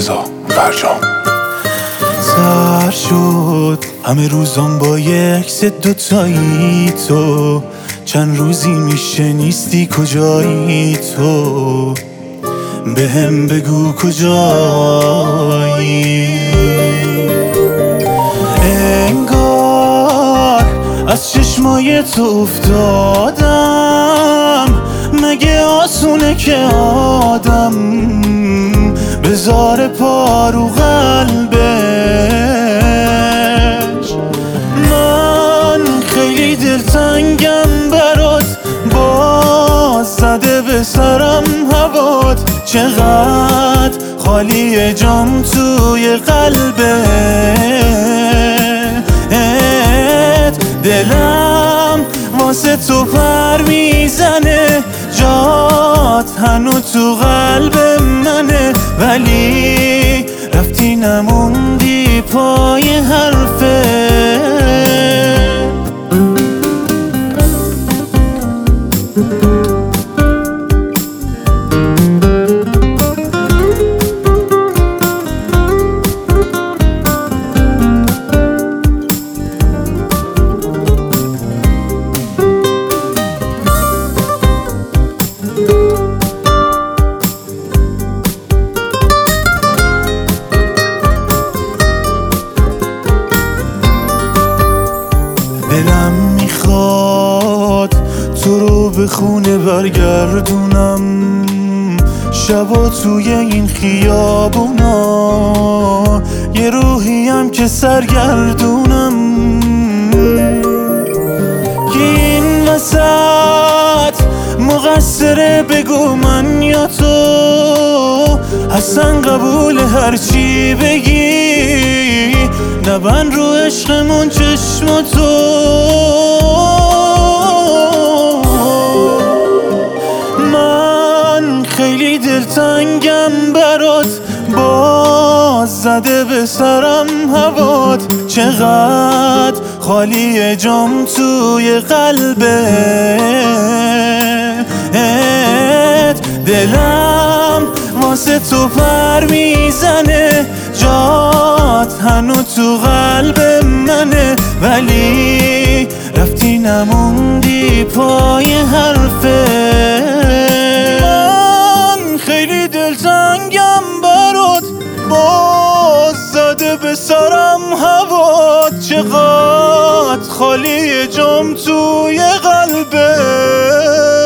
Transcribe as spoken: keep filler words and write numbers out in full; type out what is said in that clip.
رضا فرجام. سر شد همه روزم با یک ست دوتایی تو، چند روزی میشه نیستی کجایی تو، به هم بگو کجایی. انگار از چشمای تو افتادم، مگه آسونه که آدم بذاره پارو قلبش. من خیلی دلتنگم برات، باز زده به سرم هوات، چقدر خالی جام توی قلبت. دلم واسه تو پر میزنه، جات هنو تو قلب منه، ولی رفتی نموندی پای حرفه. دلم میخواد تو رو به خونه برگردونم، شبا توی این خیابونا یه روحیم که سرگردونم. که این وسط مقصره بگو من یا تو، اصلا قبول هرچی بگی، نبند رو عشقمون چشم تو. من خیلی دلتنگم برات، باز زده به سرم هوات، چقدر خالی جام توی قلبت. دلم واسه تو پر میزنه، جات هنو تو قلب منه، ولی رفتی نموندی پای حرفه. من خیلی دلتنگم برات، باز زده به سرم هوات، چقدر خالی جام توی قلبه.